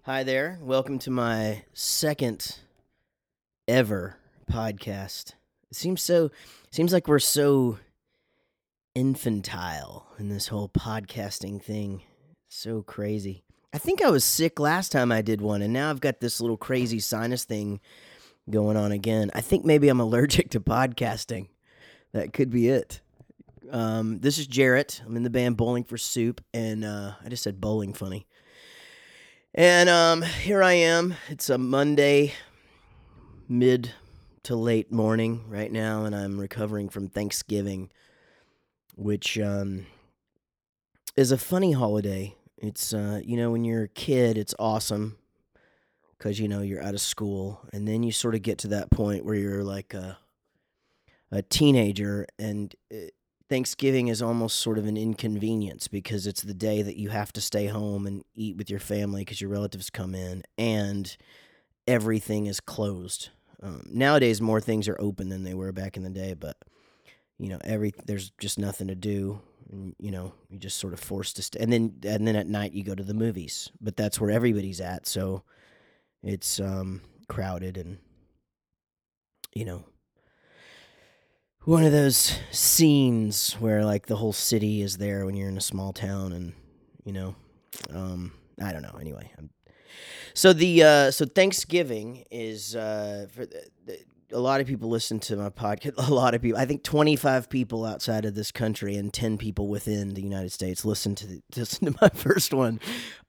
Hi there. Welcome to my second ever podcast. It seems like we're so infantile in this whole podcasting thing. So crazy. I think I was sick last time I did one, and now I've got this little crazy sinus thing going on again. I think maybe I'm allergic to podcasting. That could be it. This is Jarrett. I'm in the band Bowling for Soup, and I just said bowling funny. And here I am. It's a Monday, mid to late morning right now, and I'm recovering from Thanksgiving, which is a funny holiday. It's when you're a kid, it's awesome because you're out of school, and then you sort of get to that point where you're like a teenager, and Thanksgiving is almost sort of an inconvenience because it's the day that you have to stay home and eat with your family because your relatives come in, and everything is closed. Nowadays, more things are open than they were back in the day, but there's just nothing to do, and you're just sort of forced to stay. And then at night you go to the movies, but that's where everybody's at, so it's crowded, and you know one of those scenes where like the whole city is there when you're in a small town, and you know, I don't know. Anyway, so Thanksgiving is a lot of people listen to my podcast. A lot of people, I think 25 people outside of this country and 10 people within the United States listen to my first one.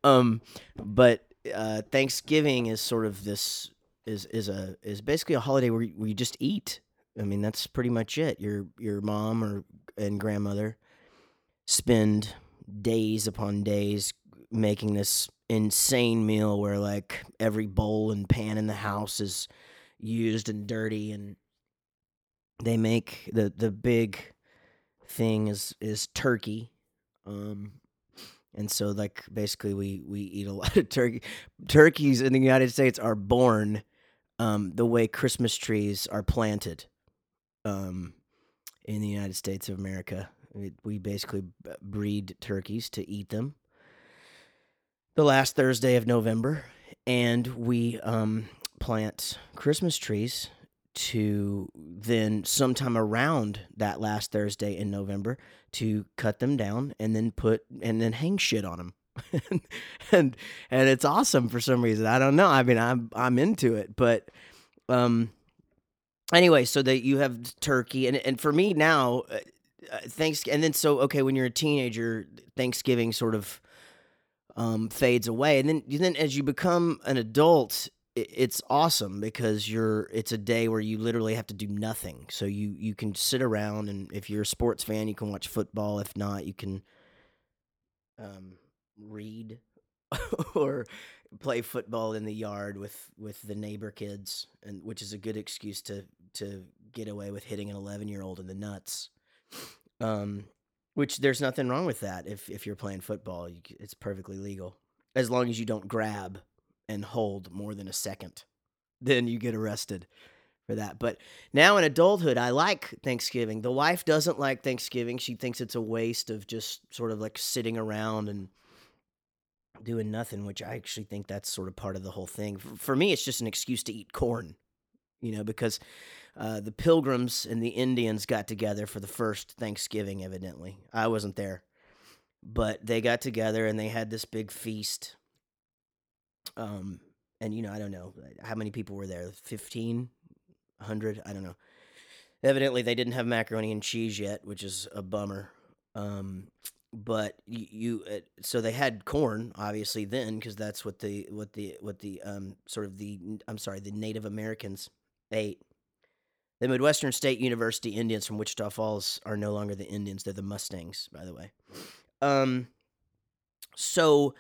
But Thanksgiving is sort of this is basically a holiday where you just eat. I mean, that's pretty much it. Your mom and grandmother spend days upon days making this insane meal where like every bowl and pan in the house is used and dirty, and they make the big thing is turkey. um and so like basically we eat a lot of turkeys in the United States are born the way Christmas trees are planted um in the United States of America. We basically breed turkeys to eat them the last Thursday of November, and we plant Christmas trees to then sometime around that last Thursday in November to cut them down and then hang shit on them. and and it's awesome for some reason. I don't know. I mean, I'm into it, but um anyway, so that you have turkey, and for me now, thanks and then so okay, when you're a teenager, Thanksgiving sort of fades away, and then as you become an adult, it's awesome because it's a day where you literally have to do nothing. So you can sit around, and if you're a sports fan, you can watch football. If not, you can read or play football in the yard with the neighbor kids, and which is a good excuse to get away with hitting an 11-year-old in the nuts. Um, which there's nothing wrong with that if you're playing football. It's perfectly legal as long as you don't grab and hold more than a second. Then you get arrested for that. But now in adulthood, I like Thanksgiving. The wife doesn't like Thanksgiving. She thinks it's a waste of just sort of like sitting around and doing nothing, which I actually think that's sort of part of the whole thing. For me, it's just an excuse to eat corn, because the Pilgrims and the Indians got together for the first Thanksgiving, evidently. I wasn't there, but they got together and they had this big feast. Um, and, I don't know how many people were there, 1,500? I don't know. Evidently, they didn't have macaroni and cheese yet, which is a bummer. But so they had corn, obviously, then, because that's what the sort of the Native Americans ate. The Midwestern State University Indians from Wichita Falls are no longer the Indians; they're the Mustangs, by the way. Um, so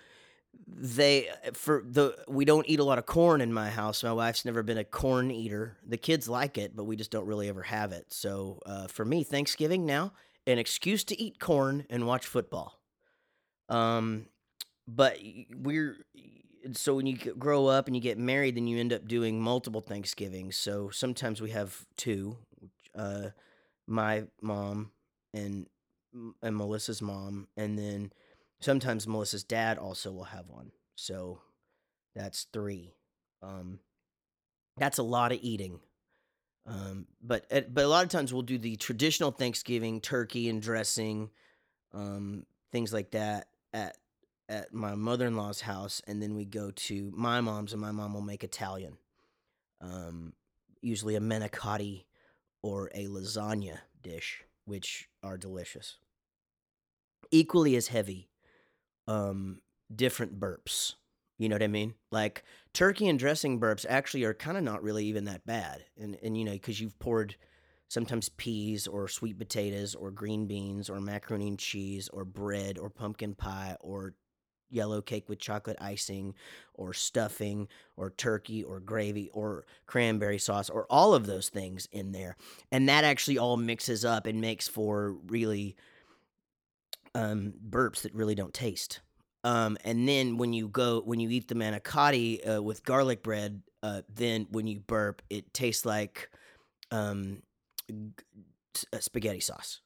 we don't eat a lot of corn in my house. My wife's never been a corn eater. The kids like it, but we just don't really ever have it. So for me, Thanksgiving now an excuse to eat corn and watch football. Um, but so when you grow up and you get married, then you end up doing multiple Thanksgivings. So sometimes we have two. Uh, my mom and and Melissa's mom, and then sometimes Melissa's dad also will have one. So That's 3. That's a lot of eating. But a lot of times we'll do the traditional Thanksgiving turkey and dressing, things like that at my mother-in-law's house, and then we go to my mom's, and my mom will make Italian, usually a manicotti or a lasagna dish, which are delicious. Equally as heavy, different burps. You know what I mean? Like turkey and dressing burps actually are kind of not really even that bad, and because you've poured sometimes peas or sweet potatoes or green beans or macaroni and cheese or bread or pumpkin pie or yellow cake with chocolate icing or stuffing or turkey or gravy or cranberry sauce or all of those things in there. And that actually all mixes up and makes for really burps that really don't taste. And then when you eat the manicotti with garlic bread, then when you burp, it tastes like spaghetti sauce.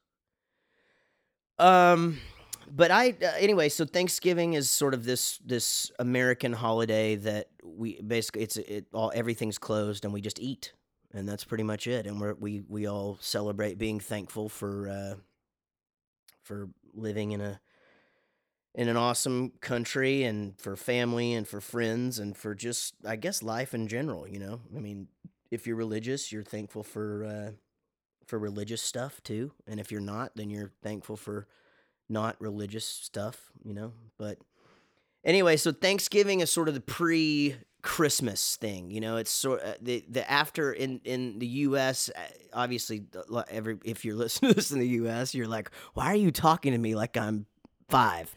But anyway, so Thanksgiving is sort of this American holiday that we basically everything's closed and we just eat, and that's pretty much it. And we all celebrate being thankful for living in an awesome country, and for family, and for friends, and for just, I guess, life in general. I mean, if you're religious, you're thankful for religious stuff too, and if you're not, then you're thankful for not religious stuff, but anyway, so Thanksgiving is sort of the pre-Christmas thing, it's sort of the after in the U.S., obviously, if you're listening to this in the U.S., you're like, why are you talking to me like I'm 5?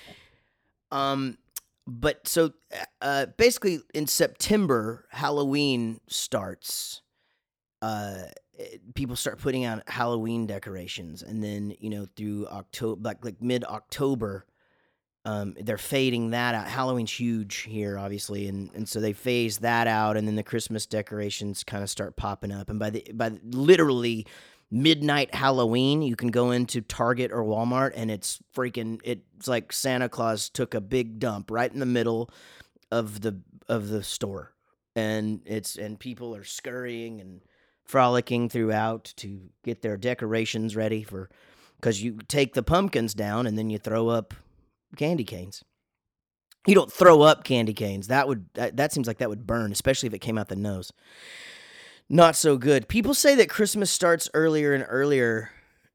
But so basically in September, Halloween starts. People start putting out Halloween decorations, and then through October, like mid-October, they're fading that out. Halloween's huge here, obviously, and so they phase that out, and then the Christmas decorations kind of start popping up. And by literally midnight Halloween, you can go into Target or Walmart, and it's like Santa Claus took a big dump right in the middle of the store, and people are scurrying and frolicking throughout to get their decorations ready because you take the pumpkins down and then you throw up candy canes. You don't throw up candy canes. That seems like that would burn, especially if it came out the nose. Not so good. People say that Christmas starts earlier and earlier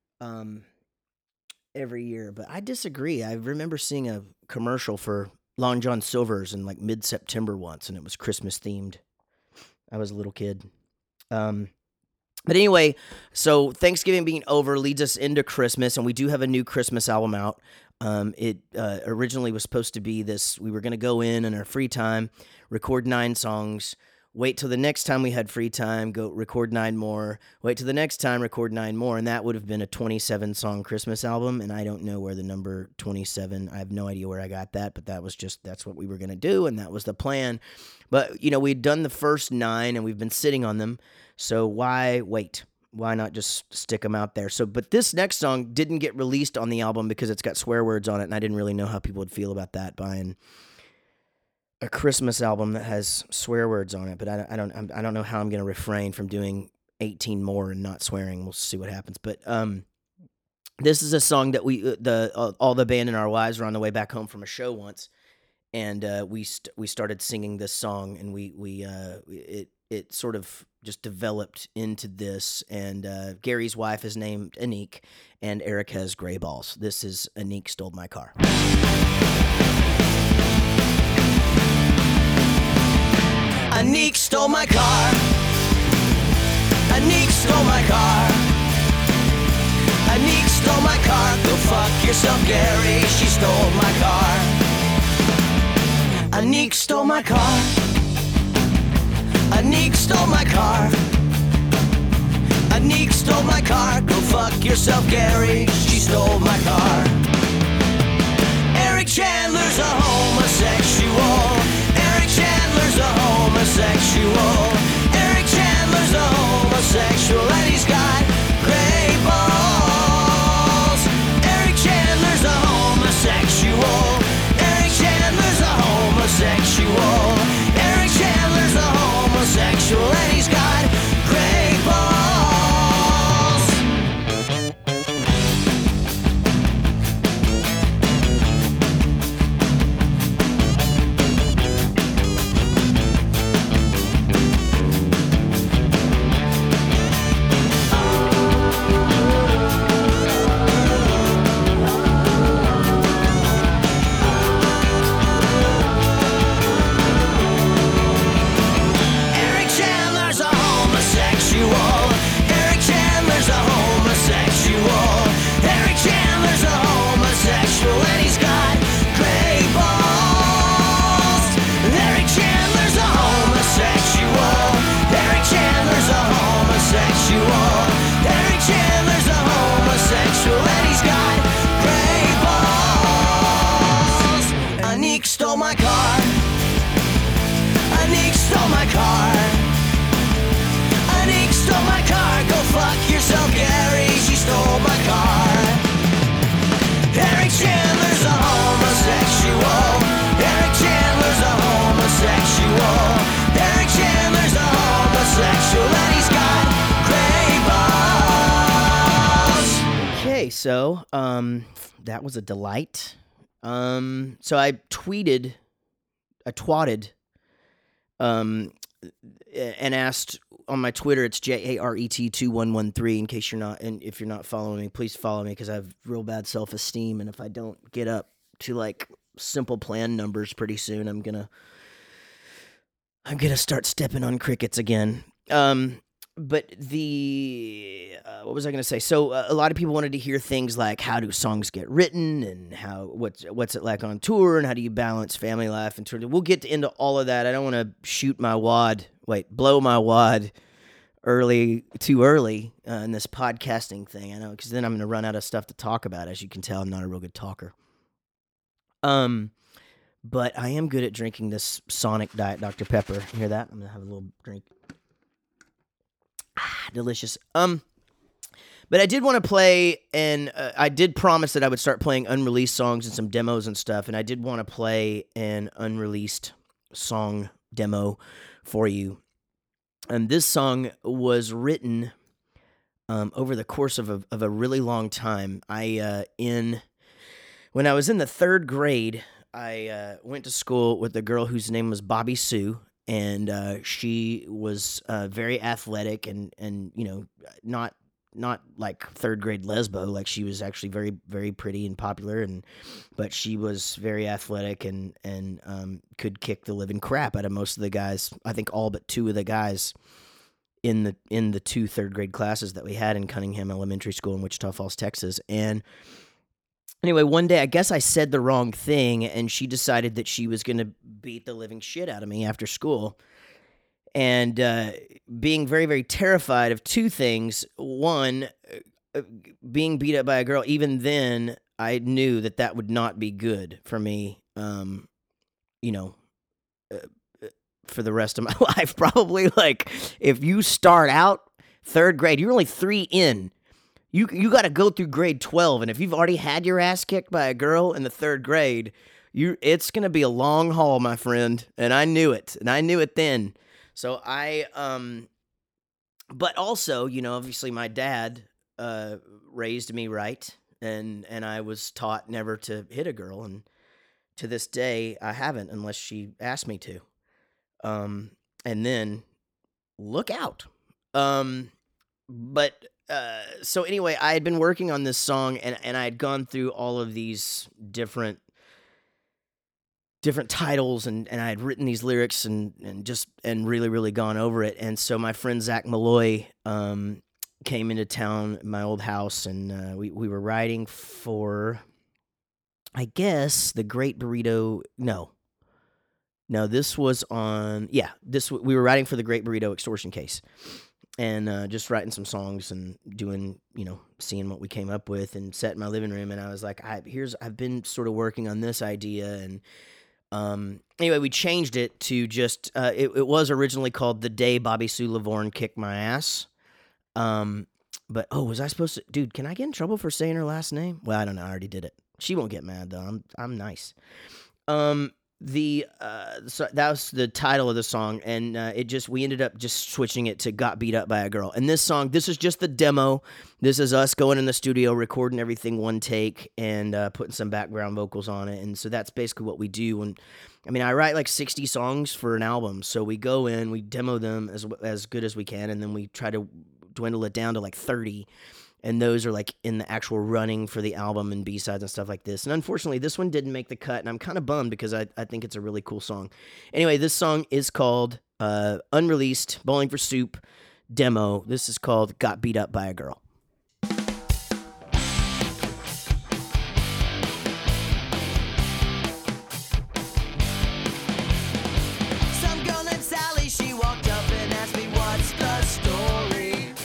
every year, but I disagree. I remember seeing a commercial for Long John Silver's in like mid-September once, and it was Christmas themed. I was a little kid. But anyway, so Thanksgiving being over leads us into Christmas, and we do have a new Christmas album out. It originally was supposed to be this, we were going to go in our free time, record 9 songs, wait till the next time we had free time, go record 9 more, wait till the next time, record 9 more, and that would have been a 27-song Christmas album, and I don't know where the number 27, I have no idea where I got that, but that's what we were going to do, and that was the plan. But, we'd done the first 9, and we've been sitting on them, so why wait? Why not just stick them out there? But this next song didn't get released on the album because it's got swear words on it, and I didn't really know how people would feel about that, buying a Christmas album that has swear words on it. But I don't know how I'm going to refrain from doing 18 more and not swearing. We'll see what happens. But this is a song that all the band and our wives were on the way back home from a show once, and we started singing this song, and it sort of just developed into this, and Gary's wife is named Anique, and Eric has gray balls. This is Anique Stole My Car. Anique stole my car. Anique stole my car. Anique stole my car. Go fuck yourself, Gary. She stole my car. Anique stole my car. Anique stole my car. Anique stole my car. Go fuck yourself, Gary. She stole my car. Eric Chandler's a homosexual. Eric Chandler's a homosexual. Eric Chandler's a homosexual, and he's got gray balls. Eric Chandler's a homosexual. Eric Chandler's a homosexual. car. Anique stole my car. Go fuck yourself, Gary. She stole my car. Eric Chandler's a homosexual. Eric Chandler's a homosexual. Eric Chandler's a homosexual, and he's got gray balls. Okay, so that was a delight. So I twatted, and asked on my Twitter, it's JARET2113, in case you're not, and if you're not following me, please follow me, because I have real bad self-esteem, and if I don't get up to like simple plan numbers pretty soon, I'm gonna start stepping on crickets again. But what was I gonna say? So a lot of people wanted to hear things like, how do songs get written, and what's it like on tour, and how do you balance family life and tour? We'll get into all of that. I don't want to blow my wad too early in this podcasting thing. I know, because then I'm going to run out of stuff to talk about. As you can tell, I'm not a real good talker. But I am good at drinking this Sonic Diet Dr. Pepper. You hear that? I'm going to have a little drink. Delicious. But I did want to play, and I did promise that I would start playing unreleased songs and some demos and stuff, and I did want to play an unreleased song demo for you. And this song was written over the course of a really long time. When I was in the third grade, I went to school with a girl whose name was Bobby Sue, and she was very athletic and not like third grade lesbo. Like, she was actually very, very pretty and popular, but she was very athletic and could kick the living crap out of most of the guys. I think all but two of the guys in the two third grade classes that we had in Cunningham Elementary School in Wichita Falls, Texas. And anyway, one day I guess I said the wrong thing, and she decided that she was going to beat the living shit out of me after school. And being very, very terrified of two things. One, being beat up by a girl. Even then, I knew that would not be good for me, for the rest of my life. Probably, like, if you start out third grade, you're only 3 in. You got to go through grade 12, and if you've already had your ass kicked by a girl in the third grade, it's going to be a long haul, my friend. And I knew it then. So but also, obviously my dad raised me right, and I was taught never to hit a girl, and to this day I haven't, unless she asked me to. And then look out. So anyway, I had been working on this song, and I had gone through all of these different titles, and I had written these lyrics and really, really gone over it. And so my friend Zach Malloy came into town, my old house, and we were writing for, I guess, the Great Burrito. No, this was on, we were writing for the Great Burrito Extortion Case, and just writing some songs and doing, seeing what we came up with, and sat in my living room, and I was like, I've been sort of working on this idea, and anyway, we changed it to just, it was originally called The Day Bobby Sue Lavorne Kicked My Ass. But, was I supposed to, dude, can I get in trouble for saying her last name? Well, I don't know. I already did it. She won't get mad though. I'm nice. So that was the title of the song, and we ended up just switching it to Got Beat Up by a Girl. And this song, this is just the demo. This is us going in the studio, recording everything one take, and putting some background vocals on it. And so that's basically what we do. And I write like 60 songs for an album. So we go in, we demo them as good as we can, and then we try to dwindle it down to like 30. And those are like in the actual running for the album and B-sides and stuff like this. And unfortunately, this one didn't make the cut, and I'm kind of bummed because I think it's a really cool song. Anyway, this song is called Unreleased Bowling for Soup Demo. This is called Got Beat Up by a Girl. Some girl named Sally, she walked up and asked me, what's the story?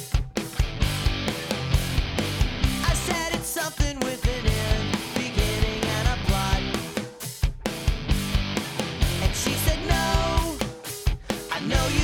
Something with an end, beginning and a plot. And she said, no, I know you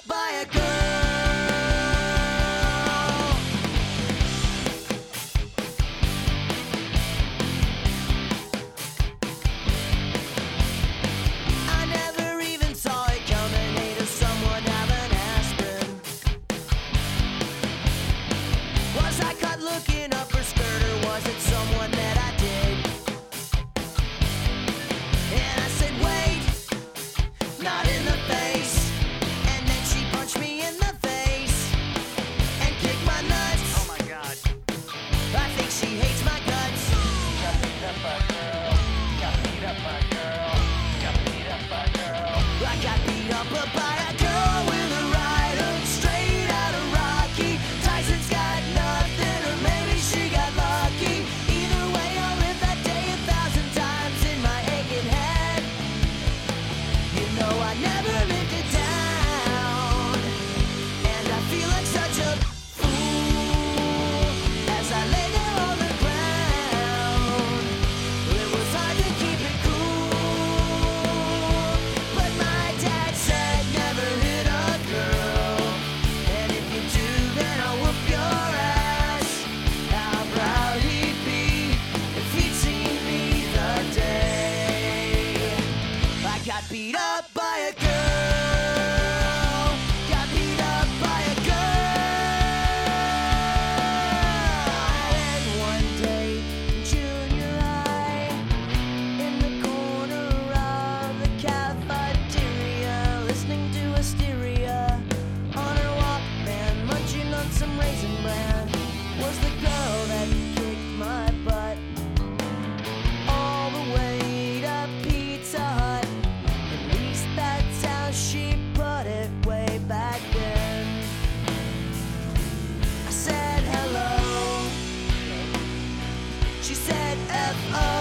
by a girl. I never even saw it coming. Hated someone having aspirin. Was I caught looking up her skirt, or was it someone that I did? And I said, wait, not in the face. And then she punched me in the face and kicked my nuts. Oh my god. I think she hates my guts. Got beat up by a girl. Got beat up by a girl. Got beat up by a girl. I got beat up by a girl with a right hook straight out of Rocky. Tyson's got nothing, or maybe she got lucky. Either way, I'll live that day 1,000 times in my aching head. You know I never lived it down, and I feel like such a fool as I lay there on the ground. It was hard to keep it cool, but my dad said never hit a girl, and if you do, then I'll whoop your ass. How proud he'd be if he'd seen me the day I got beat up by a girl. Got beat up by a girl. And one day in junior high, in the corner of the cafeteria, listening to Hysteria on her Walkman, munching on some Raisin Bran, was the girl that kicked my butt all the way to Pizza Hut. At least that's how she put it way back then. I said hello. She said F-O.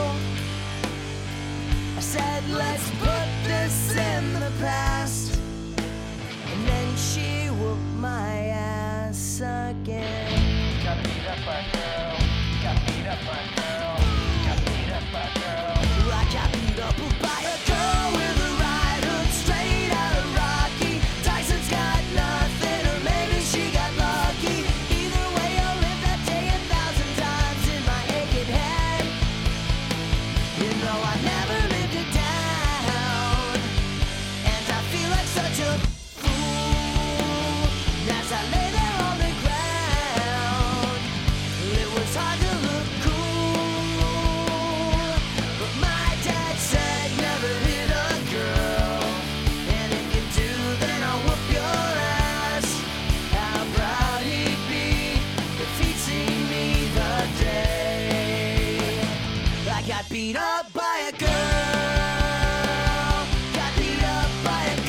I said let's put this in the past. And then she whooped my ass again. Got beat up by a girl. Got beat up by a girl. Got beat up by a girl. I got beat up by a girl with a right hook straight out of Rocky. Tyson's got nothing, or maybe she got lucky. Either way, I'll live that day 1,000 times in my aching head. You know I never lived it down, and I feel like such a fool as I lay there on the ground. It was hard to look cool, but my dad said never hit a girl, and if you do, then I'll whoop your ass. How proud he'd be if he'd seen me the day I got beat up by a girl. Got beat up by a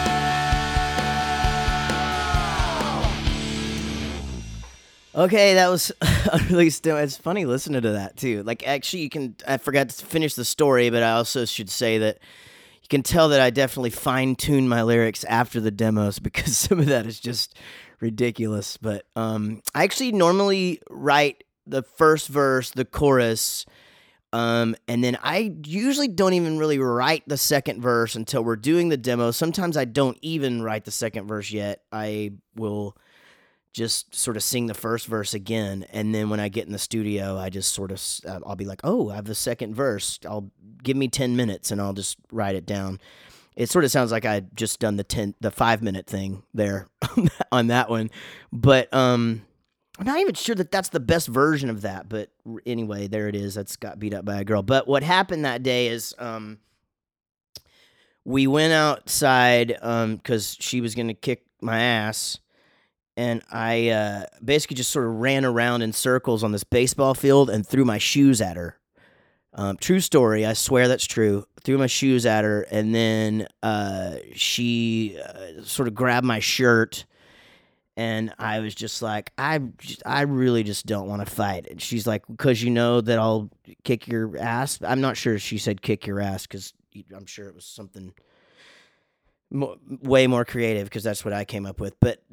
girl. Okay, that was Utterly Still. It's funny listening to that too. Like, actually, I forgot to finish the story, but I also should say that you can tell that I definitely fine-tuned my lyrics after the demos, because some of that is just ridiculous. But I actually normally write the first verse, the chorus, and then I usually don't even really write the second verse until we're doing the demo. Sometimes I don't even write the second verse yet. I will just sort of sing the first verse again, and then when I get in the studio, I just sort of I'll be like, oh, I have the second verse. Give me 10 minutes, and I'll just write it down. It sort of sounds like I just done the 5-minute thing there on that one, but I'm not even sure that that's the best version of that. But anyway, there it is. That's got beat up by a girl. But what happened that day is we went outside because she was gonna kick my ass. And I basically just sort of ran around in circles on this baseball field and threw my shoes at her. True story. I swear that's true. Threw my shoes at her, and then she sort of grabbed my shirt, and I was just like, I really just don't want to fight. And she's like, because you know that I'll kick your ass. I'm not sure if she said kick your ass, because I'm sure it was something way more creative, because that's what I came up with. But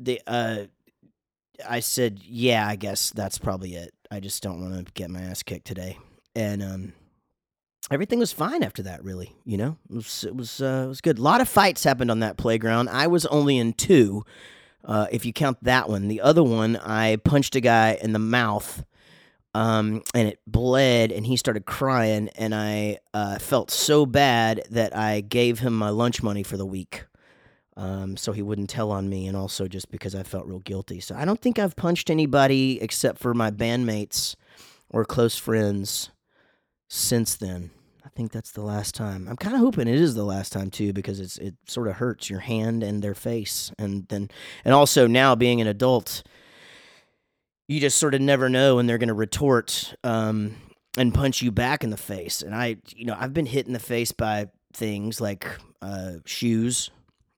I said, yeah, I guess that's probably it. I just don't want to get my ass kicked today. And everything was fine after that, really. It was good. A lot of fights happened on that playground. I was only in two, if you count that one. The other one, I punched a guy in the mouth, and it bled, and he started crying, and I felt so bad that I gave him my lunch money for the week, so he wouldn't tell on me, and also just because I felt real guilty. So I don't think I've punched anybody except for my bandmates or close friends since then. I think that's the last time. I'm kind of hoping it is the last time too, because it sort of hurts your hand and their face, and also now being an adult, you just sort of never know when they're going to retort and punch you back in the face. And I've been hit in the face by things like shoes.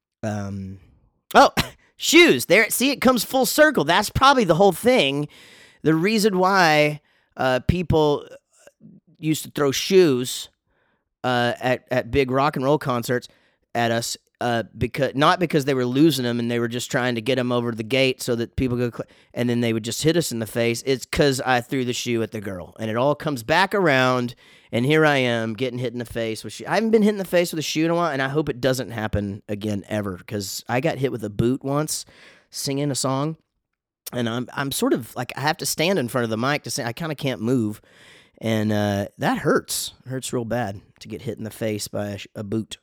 Shoes. There, see, it comes full circle. That's probably the whole thing. The reason why people used to throw shoes at big rock and roll concerts at us, not because they were losing them and they were just trying to get them over the gate so that people go, and then they would just hit us in the face. It's because I threw the shoe at the girl, and it all comes back around, and here I am getting hit in the face with shoe. I haven't been hit in the face with a shoe in a while, and I hope it doesn't happen again ever, because I got hit with a boot once singing a song, and I'm sort of like, I have to stand in front of the mic to sing. I kind of can't move. And that hurts. It hurts real bad to get hit in the face by a boot.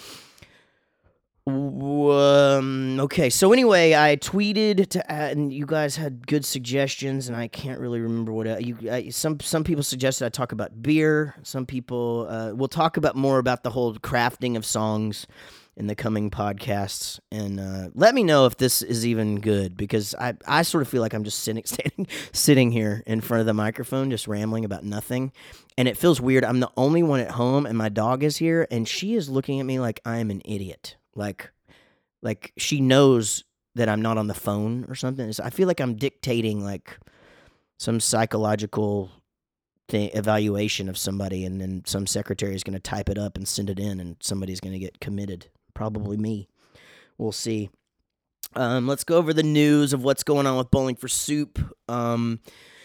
Okay, so anyway, I tweeted and you guys had good suggestions, and I can't really remember what some people suggested I talk about beer. Some people we'll talk about more about the whole crafting of songs in the coming podcasts, and let me know if this is even good, because I sort of feel like I'm just sitting here in front of the microphone just rambling about nothing, and it feels weird. I'm the only one at home, and my dog is here, and she is looking at me like I'm an idiot, like she knows that I'm not on the phone or something. I feel like I'm dictating like some psychological evaluation of somebody, and then some secretary is going to type it up and send it in, and somebody's going to get committed. Probably me. We'll see. Let's go over the news of what's going on with Bowling for Soup. The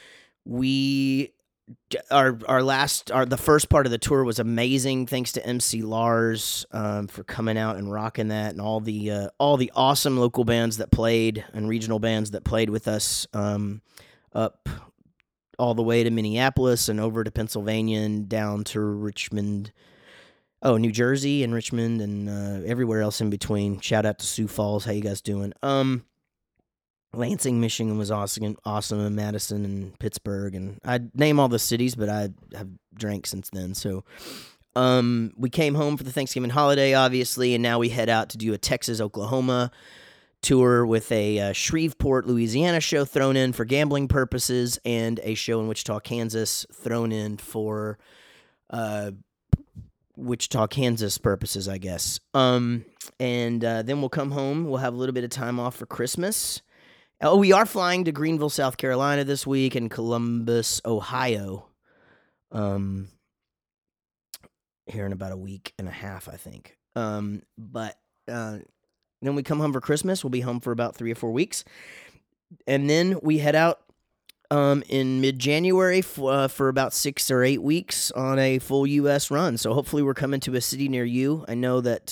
first part of the tour was amazing. Thanks to MC Lars for coming out and rocking that, and all the awesome local bands that played and regional bands that played with us up all the way to Minneapolis and over to Pennsylvania and down to Richmond. New Jersey and Richmond and everywhere else in between. Shout out to Sioux Falls. How you guys doing? Lansing, Michigan was awesome, and Madison and Pittsburgh, and I'd name all the cities, but I have drank since then. So we came home for the Thanksgiving holiday, obviously, and now we head out to do a Texas-Oklahoma tour with a Shreveport, Louisiana show thrown in for gambling purposes, and a show in Wichita, Kansas thrown in for Wichita, Kansas purposes, I guess. And then we'll come home. We'll have a little bit of time off for Christmas. Oh, we are flying to Greenville, South Carolina this week, and Columbus, Ohio, here in about a week and a half, I think. But then we come home for Christmas. We'll be home for about 3 or 4 weeks. And then we head out in mid-January for about 6 or 8 weeks on a full U.S. run. So hopefully we're coming to a city near you. I know that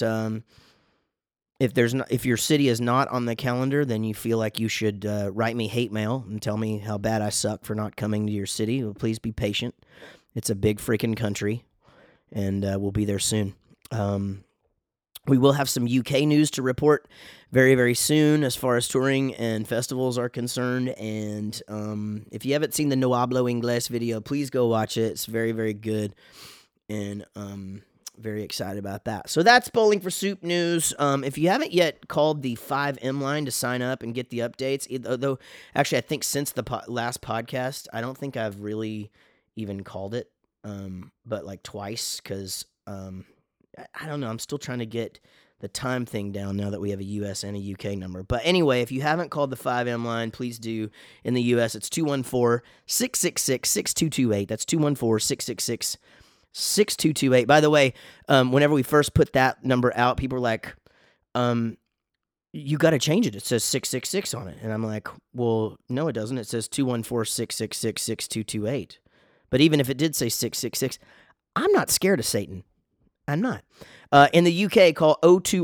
if your city is not on the calendar, then you feel like you should write me hate mail and tell me how bad I suck for not coming to your city. Well, please be patient. It's a big freaking country, and we'll be there soon. We will have some UK news to report very, very soon as far as touring and festivals are concerned. And if you haven't seen the No Hablo Inglés video, please go watch it. It's very, very good. And very excited about that. So that's Bowling for Soup news. If you haven't yet called the 5M line to sign up and get the updates, though actually I think since the last podcast, I don't think I've really even called it, but like twice, because I don't know. I'm still trying to get the time thing down now that we have a U.S. and a UK number. But anyway, if you haven't called the 5M line, please do. In the U.S., it's 214-666-6228. That's 214-666-6228. By the way, whenever we first put that number out, people were like, you got to change it. It says 666 on it. And I'm like, well, no, it doesn't. It says 214-666-6228. But even if it did say 666, I'm not scared of Satan. I'm not. In the UK, call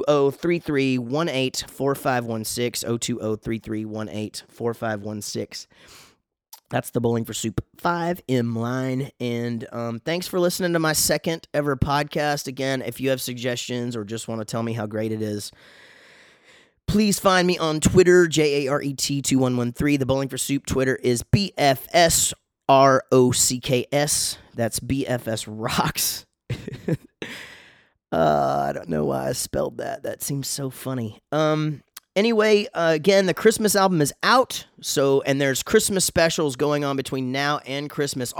020-3318-4516, 020-3318-4516. That's the Bowling for Soup 5M line. And thanks for listening to my second ever podcast. Again, if you have suggestions or just want to tell me how great it is, please find me on Twitter, JARET2113. The Bowling for Soup Twitter is BFS ROCKS. That's BFS Rocks. I don't know why I spelled that. That seems so funny. Anyway, again, the Christmas album is out. And there's Christmas specials going on between now and Christmas.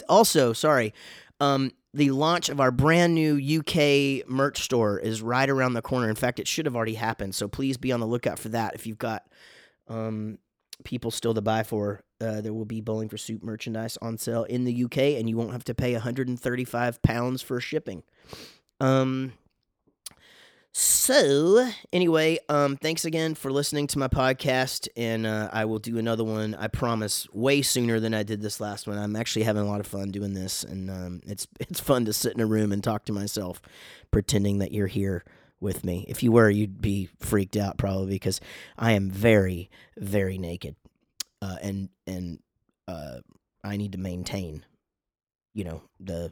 The launch of our brand new UK merch store is right around the corner. In fact, it should have already happened. So please be on the lookout for that. If you've got people still to buy for, there will be Bowling for Soup merchandise on sale in the UK, and you won't have to pay £135 for shipping. So anyway, thanks again for listening to my podcast, and I will do another one, I promise, way sooner than I did this last one. I'm actually having a lot of fun doing this, and it's fun to sit in a room and talk to myself, pretending that you're here with me. If you were, you'd be freaked out probably, because I am very, very naked, and I need to maintain, the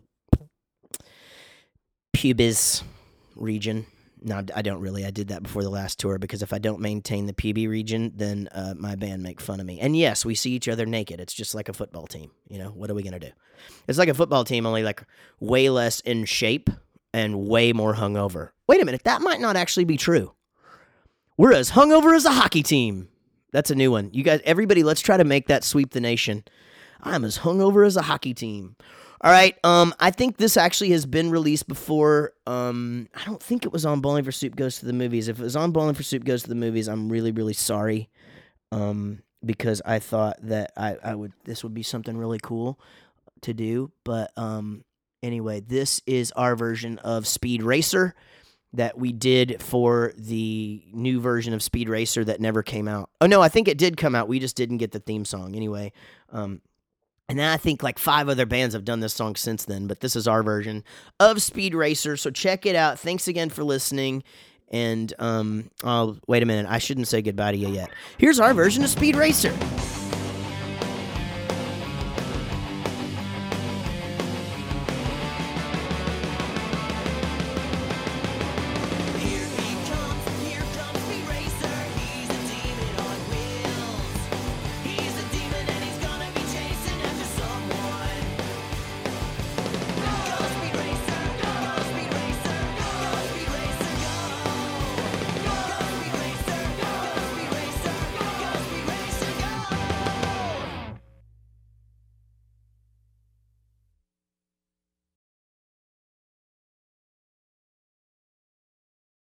pubis region. No, I don't really. I did that before the last tour, because if I don't maintain the PB region, then my band make fun of me. And yes, we see each other naked. It's just like a football team. What are we going to do? It's like a football team, only like way less in shape and way more hungover. Wait a minute, that might not actually be true. We're as hungover as a hockey team. That's a new one. You guys, everybody, let's try to make that sweep the nation. I'm as hungover as a hockey team. All right, I think this actually has been released before. I don't think it was on Bowling for Soup Goes to the Movies. If it was on Bowling for Soup Goes to the Movies, I'm really, really sorry, because I thought that this would be something really cool to do. But anyway, this is our version of Speed Racer that we did for the new version of Speed Racer that never came out. Oh, no, I think it did come out. We just didn't get the theme song. Anyway, and then I think like 5 other bands have done this song since then, but this is our version of Speed Racer, so check it out. Thanks again for listening, and wait a minute, I shouldn't say goodbye to you yet. Here's our version of Speed Racer.